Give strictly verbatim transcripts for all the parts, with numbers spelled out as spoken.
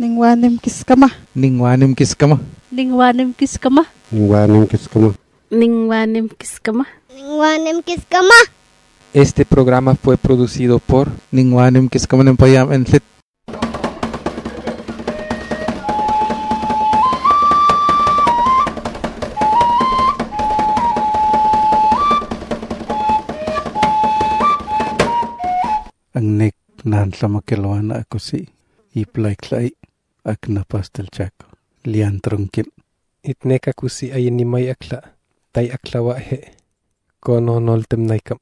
Ningwanim kiskama. Ningwanim kiskama. Ningwanim kiskama. Ningwanim kiskama. Ningwanim kiskama. Ningwanim kiskama. Este programa fue producido por Ningwanim Kiskama Nempayam en Lit. Ang nek nan sama kelwana ako si iplay klay ak napastel chako lian trungkin. Itnek ako si ayin ni may akla tay aklawa he kono noltem naikam.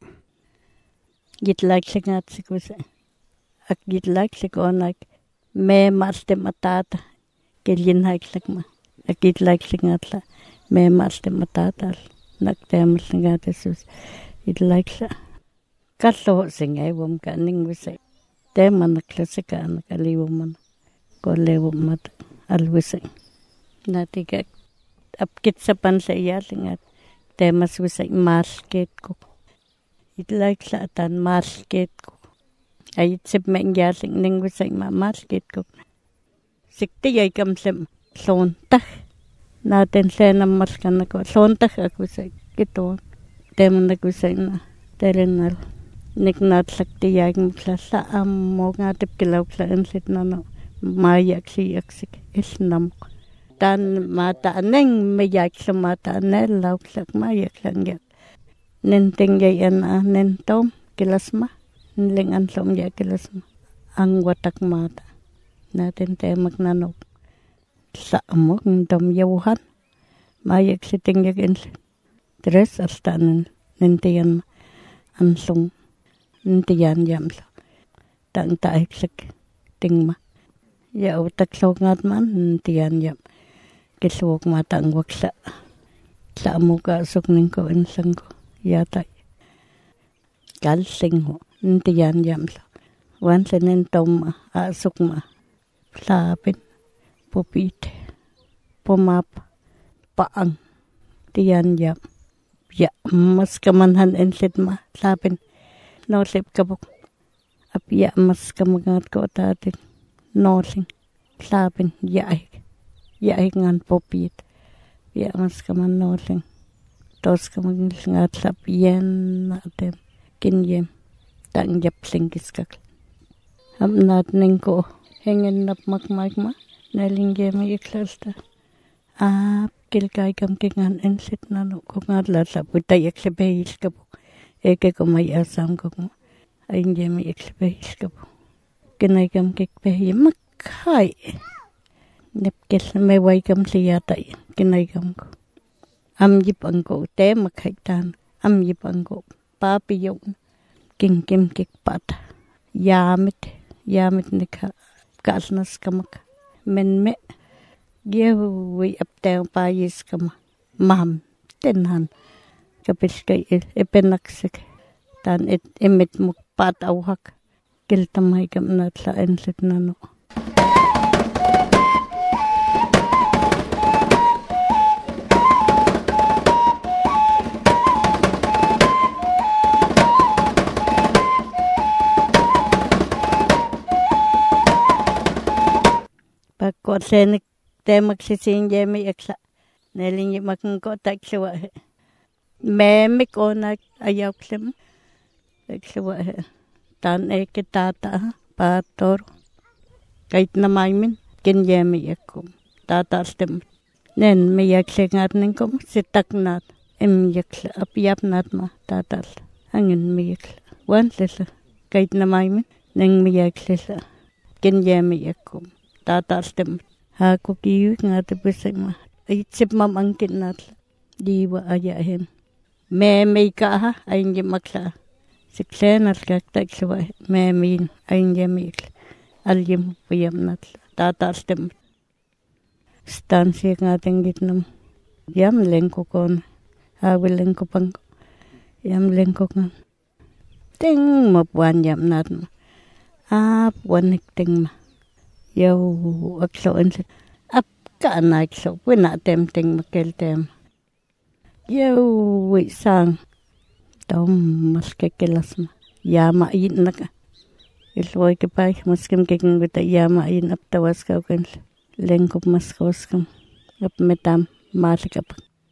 Gitlag sigat sikusa. Ak gitlag sikonak me maste matata kelin haglag ma. Ak gitlag sigatla me maste matata naktem sigat sus. Gitlag sa kallo singay wom kaning wisa. Teman klasika nakaliwom kolewom mat alwisa. Natigak apkit sa pansa iyalingat temas wisa market ko. Itlag sa atan market ko. Ay itsip maingyaling ning wisa ma market ko. Sikti ay kamsem sontag. Natin siya na maskan ako. Sontag ako sa kito. Teman ako sa na terenal. Niknat sakti yaging sa amo nga tip kilaw sa ensit na no. Mayak siyak sik isnam ko. Tan mata neng mayak sa mata nel law sak mayak lang yak. Nenting yayan a nentom kilasma. Niling ansom ya kilasma. Ang watak mata. Natin tayo magnanok. Sa amo nentom yawuhan. Mayak siting yak ensit. Tres hasta nentiyan ansong. Nentiyan yamlo. Tang taik sak tingma. Ya utak sokat man nentiyan yam. Kiswok mata ang waksa. Sa amo ka asok ning ko insang ko. Yatay. Kalsing ho. Nentiyan yamlo. Once nentom asok ma. Lapin. Pupit. Pumap. Paang. Tiyan yam. Ya mas kamanhan ensit ma. Lapin. Nosip kabuk. Apya mas kamagat ko tatin. Nosing. Lapin. Yaik. Yaik ngan pupit. Ya mas kaman nosing. Tos kamang ngat lapyan natin. Kinyem. Tang yapsing kiskak. Ham natin ko. Hingin nap makmakma. Nalingyem iklasta. Ah. Kilkay kam kingan ensit na no. Kung nga lasa. Putay eksebehis ka po. Eke ko may asam ko mo. Ay hindi may eksebehis ka po. Kinay kam kikbehi. Makay. Nepkis may way kam siyatay. Kinay kam ko. Amjip ang ko. Te makaitan. Amjip ang ko. Papi yun. King kim kikpata. Yamit. Yamit nika. Kasnas kamak. Men me. Giyawi aptang payis kama. Maham. Tenhan. Kapis kay ipinaksik. Tan it imit mo patawhak. Kiltamay kam na sa ensit na no. Pagkot senik temak sising jemi eksa. Nelingi makangko taksawa he. Memik o nag ayaw klim. Taksawa he. Tan eke tata pator. Kahit na maymin. Kinyemi ekom. Tata stem. Nen miyak singat ningkom. Sitak nat. Imiyak sa apyap nat ma. Tata sa. Hangin miyak sa. Wan sisa. Kahit na maymin. Neng miyak sisa. Kinyemi ekom. Tata stem. Ako kiyo nga tapos ma. Itsip mamangkin nat. Diwa ayahin. Me may ka ha. Ay hindi maksa. Siksen at kaktak sawa. Me may ay hindi mikla. Alyim puyam nat. Tatas dem. Stansi nga ating gitnam. Yam lengko kon. Hawil lengko pang. Yam lengko kan. Ting mapuan yam nat ma. Ah puan hikting ma. Yaw aksoan sa. Ap ka na akso. Wina temting makel tem. Yaw wisang. Tom mas kekelas ma. Yama yin na ka. ilway kipay muskim kiking bita yama ayin aptawas kaukan lengkup maskoskam ap metam malikap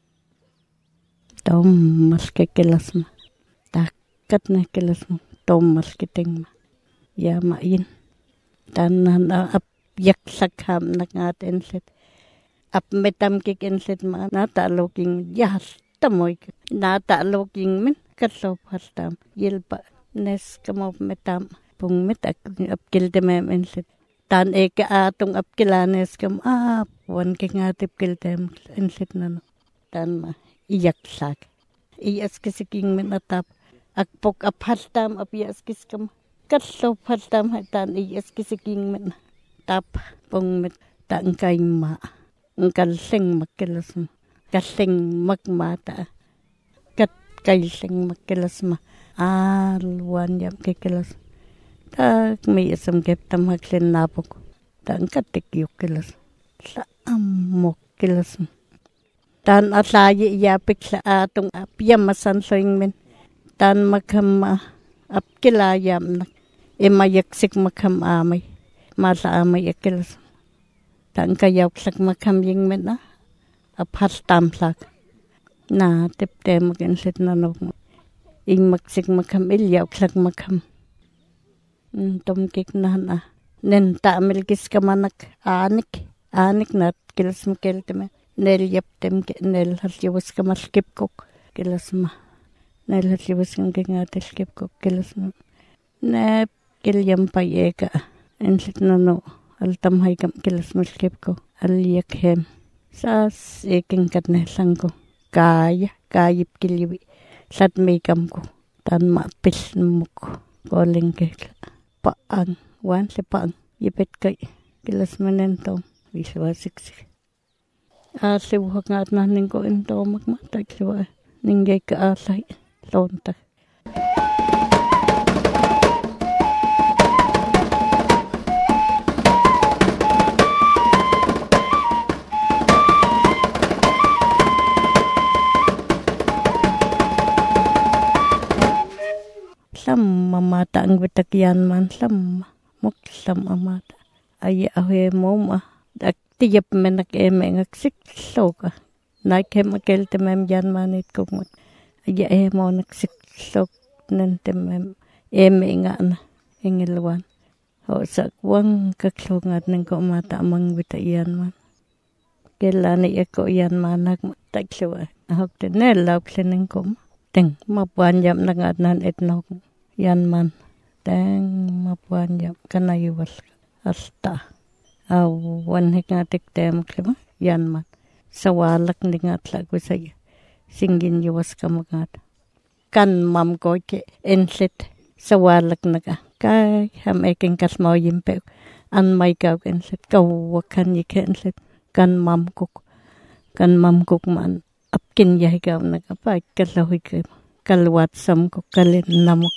tom maske kelasma takat na kelasma tom maske tingma yama ayin tanan ap yak sakham nakat enset ap metam kik enset ma nata loking yas tamoy nata loking min katlo pastam yelpa nes kamop metam pung metak ap kildemem enset tan eke atong ap kilanes kam ap wan ke ngatip kildem enset nano tan ma iyak sak iyas kisiking min atap akpok ap pastam ap iyas kiskam katlo pastam tan iyas kisiking min tap pung met tan kaima ngkalseng makelasma kaseng magmata kat kaiseng makelasma alwan yam kekelas tak may isam keptam haklen napok tan katik yok kelas sa amok kelas tan asayi yapik sa atong apyam masansoing men tan makham ap kilayam nak emayaksik makham amay masa amay kelas tan kayak sak makham ying men na apas tamsak na tepte makin set na no ing maksik makham ilyaw sak makham tom kik na na nen ta milkis kamanak anik anik nat kilas makelteme nel yaptem ke nel hasyawis kamal kipkok kilas ma nel hasyawis kam ke ngatel kipkok kilas ma ne kilyam payeka ensit na no altam hay kam kilas malkip ko aliyak hem sas eking katne sangko kaya kayip kiliwi sat may kam ko tan mapis muk koling ke paang wan se paang yipet kay kilas manento wiswa siksik ase buhak ngat na ningko into magmatag siwa ninggay ka asay lonta lam mamata ang bitakyan man lam muklam amata ay ahe mo ma ak tiyap menak eme ngaksik soka nakem akel temem yan manit ko mat ay ahe mo naksik sok nan temem eme nga na ingilwan ho sakwang kaklungat ng ko mata amang bitakyan man kelani ako yan manak matakliwa ahok tenel law klening ko teng mapuan yam nangat nan etnok yan man teng mapuan yam kanayuwal asta awan hikatik tem klima yan man sawalak ningat lagu saya singin yuwas kamagat kan mam ko ke enset sawalak naga kay ham eking kasmaw yimpe an may kaw enset kawakan yike enset kan mam kuk kan mam kuk man apkin yahi kaw naga pa kalahoy ke kalwat sam ko kalin namok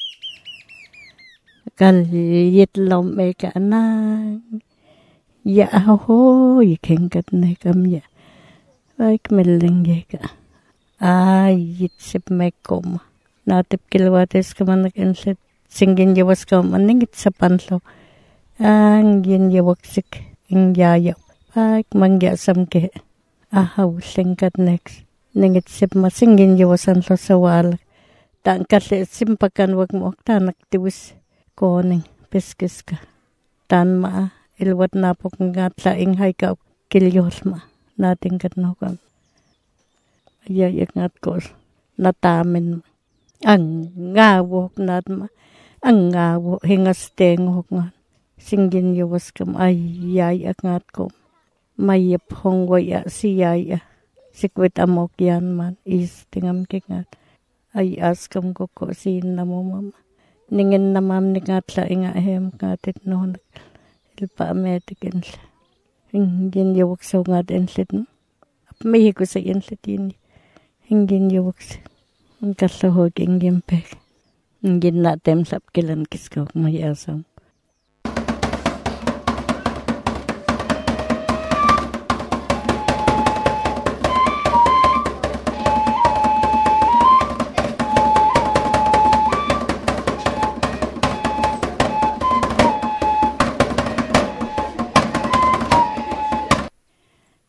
kal yit lom me ka na ya ho yiking kat ne kam ya ay kmeling ye ka ay yit sip me kom natip kilwates kaman enset singin yawas kam aningit sa panlo ang yin yawaksik ing yaya ay mangya sam ke ahaw singkat next ningit sip masingin yawasan lo sa wal tan kasi simpakan wag mo tanak tiwis koning piskis ka tan ma ilwat napok ngat la ing hay ka kilyos ma nating kat no kam ayayak ngat ko natamin ang ngawok nat ma ang ngawo hingas teng hok nga singin yawas kam ay yayak ngat ko mayip hongwaya si yaya sikwit amok yan man is tingam kikat ay askam ko ko sin na mo mama ningin na mam ni ngat la inga hem ngatit no ilpa ametikin sa hingin yawak sa ngat ensit no apmihi ko sa ensit yun hingin yawak sa ang kasahog ingin pek hingin natem sap kilan kisko may asam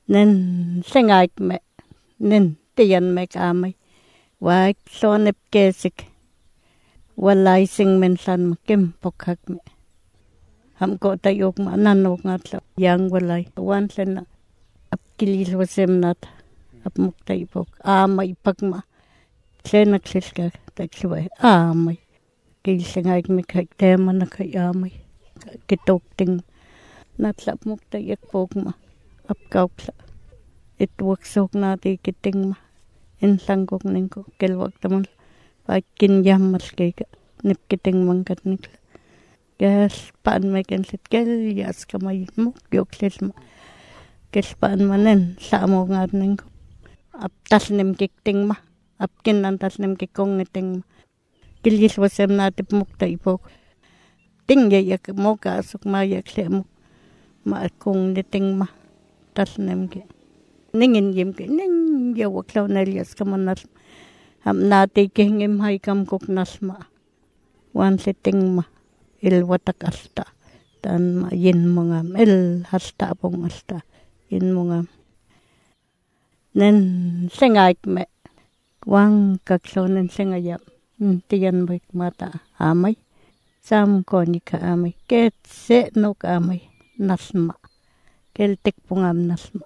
nen sengaik me nen tiyan me kamay waik sonep kesik walay sing men san kim pokhak me ham ko tayok ma nanok ngatla yang walay wan sen ap kilis wasem nat ap muktay pok amay pagma senak siska taksway amay kilsengaik me kay tema na kay amay kitok ting natlap muktay yak pokma ap kaukla it waksok nati kiting ma in sangkok ningko kelwak taman pakin yamas kayka nip kiting mangkat nikla gas paan may kensit kel yas kamay mo yok sisma kes paan manen sa mo ngat ningko ap tas nim kiting ma ap kin nan tas nim kikong niting ma kilis wasem natip muktay pok ting yak mo kasok ma yak se mo ma kong niting ma tas nim ki ningin yim ke ning ya waklaw nelias kamanas ham nati kengim hay kam kok nasma wan setting ma il watak asta tan ma yin mongam il hasta pong asta yin mongam nen sengaik me wang kaksonen sengayap tiyan baik mata amay sam koni ka amay ket se no ka amay nasma keltik pongam nasma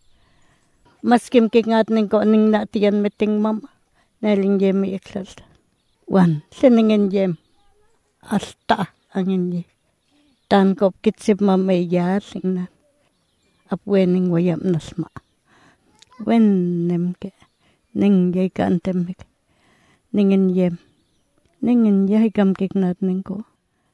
maskim kingat ning ko ning natiyan meting mam naling jem iksal wan seningen jem asta angin ye tan kop kitsip mam ya singna apwening wayam nasma wen nem ke ning ye kantem ningen jem ningen ye kam kiknat ning ko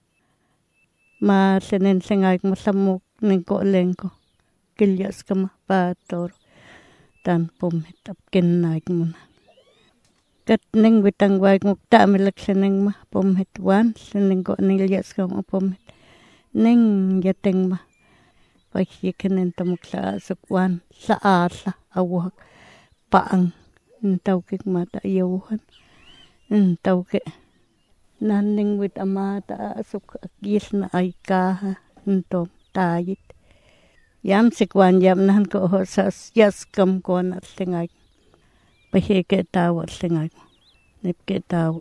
ma senen sengaik masamuk ning ko lengko kilyas kama pator tan pomhet ap kennaik muna kat ning witang waik mukta milak seneng ma pomhet wan seneng ko nilyas kam pomhet ning yateng ma paikinen tamukla sukwan sa asa awak paang ntaw kik mata yawhan ntaw ke naning wit amata suk akis na ay kaha ntom tayit yam sikwan yam nan ko hosas yas kam ko na singay pahike tawa singay nipke tawa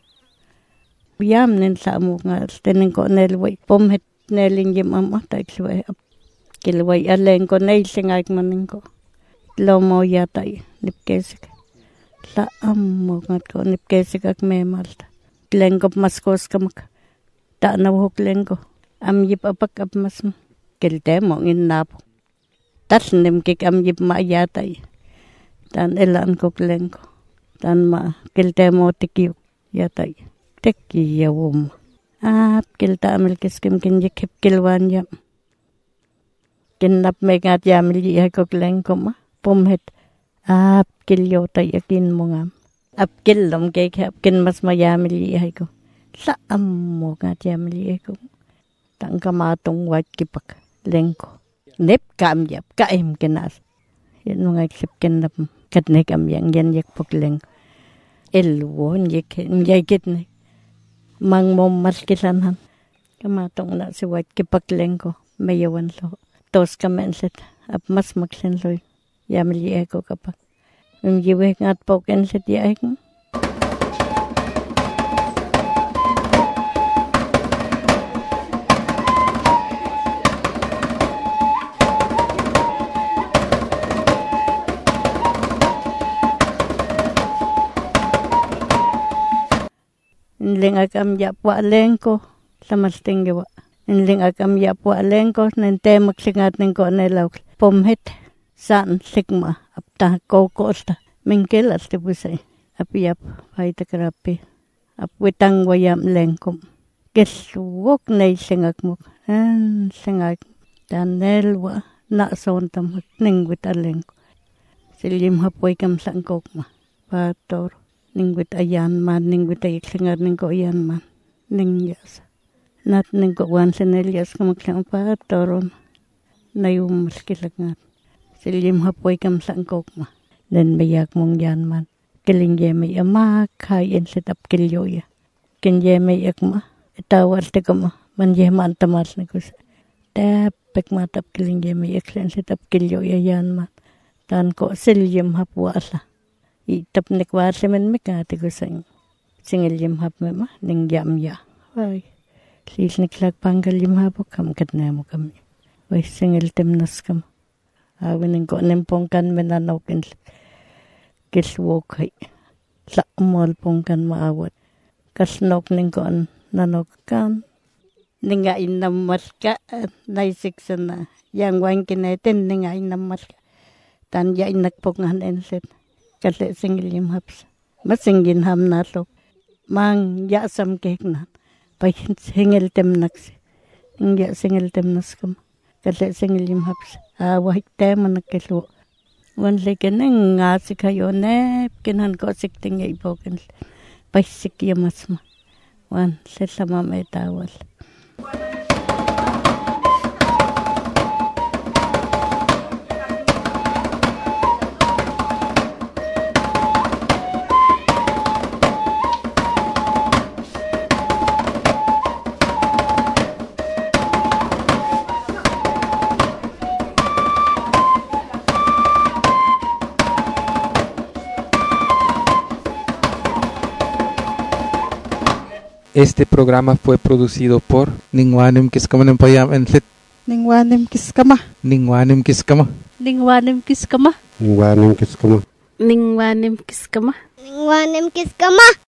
yam nen sa mo nga tenen ko nelway pomhet neling yam amma taksway kilway aleng ko nay singay maning ko lomo yatay nipkesik la ammo ngat ko nipkesik ak memalta lengko maskos kamak ta nawhok lengko am yip apak ap mas kelte mo ngin napo tas nim kik am yip ma yatay tan elan ko lengko tan ma kelte mo tikiyuk yatay tikiyawum ap kelta amil kiskim kinjik hip kilwan yam kinnap megat yamil yay ko lengko ma pomhet ap kilyo tay akin mo ngam ap kilom kek ap kin mas mayamil yay ko sa ammo ngat yamil yay ko tang kamatong wat kipak lengko nep kam yap kaim kenas yan mga iksip kinap katne kam yang yan yak pok lengko elwon yak yay kitne mang mom mas kisanhan kamatong na si wat kipak lengko mayawan lo tos kamenset ap mas magsenloy yamil yay ko kapak yung jiwek ngat poken set yay ko Inling akam yapwa lengko samas tinggewa. Inling akam yapwa lengko nente maksingat nengko nelaw pomhet san sigma apta kokosta mingkel asti pusay apiap paita karapi apwitang wayam lengkom keswok nay singak mo an singak tanelwa na sontam ningwit alengko silim hapoy kam sangkok ma pator ningwit ayan man ningwit ay singar ningko ayan man ningyas nat ningko wan sinelyas kamaklang patoron nayum maskilagnat silim hapoy kam sangkok ma dan bayak mong yan man kilingye may ama kain setap kilyoya kinye may akma itawar te kama manje man tamas na kus tapek matap kilingye may aksen setap kilyoya yan man Tan ko silyum hap wala. Itap nekwasa men mikati ko sang singilyum hap mema ning yam ya. Ay, lis niklag panggal yum hap kam katna mo kami. Ay, singil timnas kam. Awin ng ko nimpongkan menanokin kiswokay. Sa umol pongkan maawat. Kasnok ning ko nanokan. Ninga inamas ka naisik sana. Yang wang kinetin ninga inamas ka. Tan ya inakpongan enset. Kasi singil yung haps. Masingin ham nato. Mang ya sam kekna. Pa singil temnaks. Ang ya singil temnas kam. Kasi singil yung haps. Awahik tema nakilo. Wan lekin ng ngasik kayo ne. Kinan ko sikting ya ipokin. Pa sik yamas ma. Wan sesama may tawal. Este programa fue producido por Ningwanim kiskama ng payam enlit. Ningwanim kiskama. Ningwanim kiskama. Ningwanim kiskama. Ningwanim kiskama. Ningwanim kiskama. Ningwanim kiskama.